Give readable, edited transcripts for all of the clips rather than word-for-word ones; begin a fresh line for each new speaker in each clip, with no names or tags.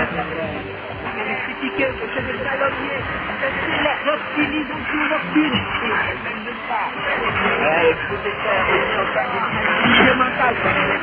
critiquer, c'est des calomniers, c'est l'optimisation nocturne. Elle ne pas. Il faut des faire une mentale.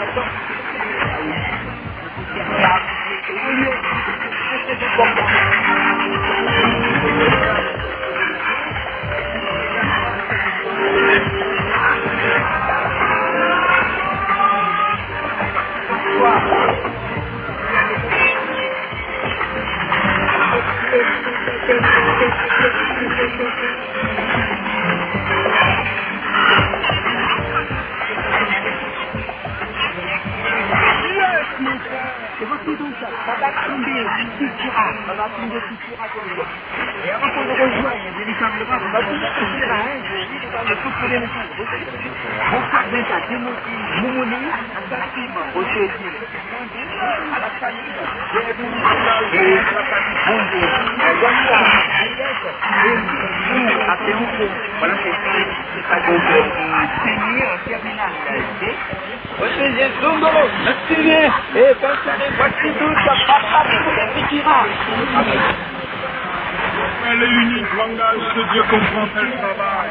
C'est votre donc ça va tomber, ça va tomber tout comme ça. Et avant qu'on le rejoigne véritablement, on va tout sortir à un, le tout pour les messages. Bonsoir d'un tas, Moumouni, effectivement, au chéri, à la famille, et à la famille, bonjour, à Gonza, à Théonco, voilà, c'est ça donc, saigner en terminale, ok? Voici Zongolo, merci bien, et voici tout, ça passe c'est Fikira.
Le unique langage que Dieu comprend, c'est le travail.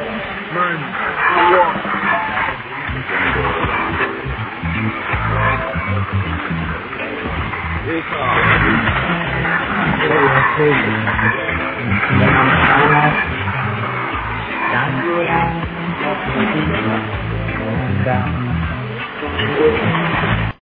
Amen.